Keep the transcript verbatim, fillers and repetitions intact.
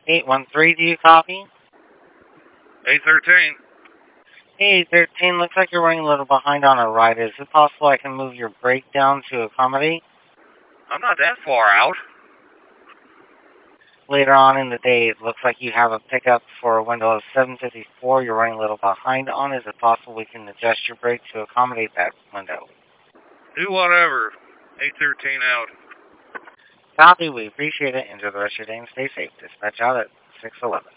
eight one three, do you copy? eight thirteen. Hey, eight thirteen, looks like you're running a little behind on a ride. Is it possible I can move your brake down to accommodate? I'm not that far out. Later on in the day, it looks like you have a pickup for a window of seven fifty-four you're running a little behind on. Is it possible we can adjust your brake to accommodate that window? Do whatever. eight thirteen out. Copy, we appreciate it. Enjoy the rest of your day and stay safe. Dispatch out at six eleven.